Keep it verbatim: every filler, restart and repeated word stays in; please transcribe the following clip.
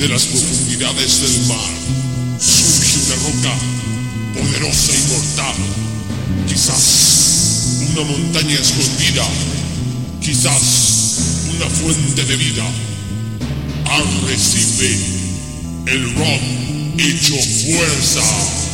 De las profundidades del mar surge una roca poderosa y mortal. Quizás una montaña escondida, quizás una fuente de vida. Arrecife, el rock hecho fuerza.